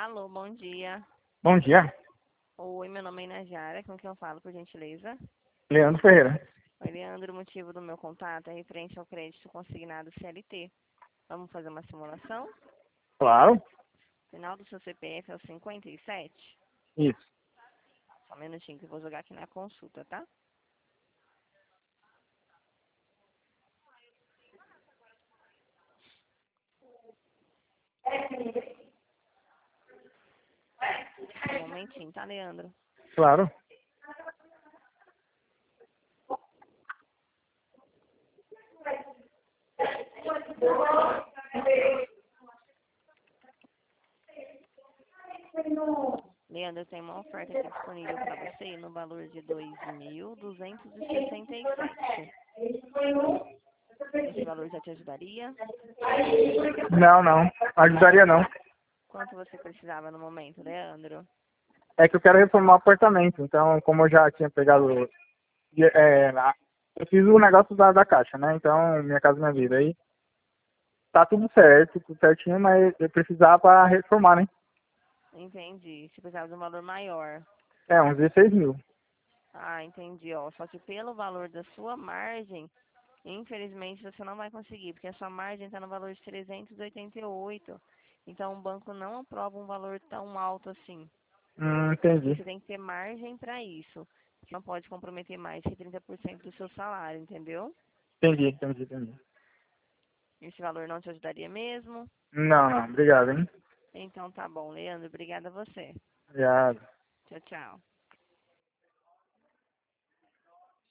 Alô, bom dia. Bom dia, Oi, meu nome é Inajara, com quem eu falo, por gentileza? Leandro Ferreira. Oi, Leandro, o motivo do meu contato é referente ao crédito consignado CLT. Vamos fazer uma simulação? Claro, O final do seu CPF é o 57? isso. Só um minutinho que eu vou jogar aqui na consulta, tá? Um momentinho, tá, Leandro? Claro. Leandro, tem uma oferta aqui disponível para você no valor de 2.267. Esse valor já te ajudaria? Não. Ajudaria não. Quanto você precisava no momento, Leandro? É que eu quero reformar o apartamento. Então, como eu já tinha pegado. Eu fiz o negócio da caixa, né? Então, minha casa, minha vida. Aí tá tudo certo, tudo certinho, mas eu precisava reformar, né? Entendi. Você precisava de um valor maior. É, uns 16 mil. Ah, entendi, ó. Só que pelo valor da sua margem, infelizmente você não vai conseguir, porque a sua margem está no valor de 388. Então o banco não aprova um valor tão alto assim. Entendi. Você tem que ter margem para isso. Você não pode comprometer mais que 30% do seu salário, entendeu? Entendi. Esse valor não te ajudaria mesmo? Não. Obrigado, hein? Então tá bom, Leandro. Obrigada a você. Obrigado. Tchau, tchau.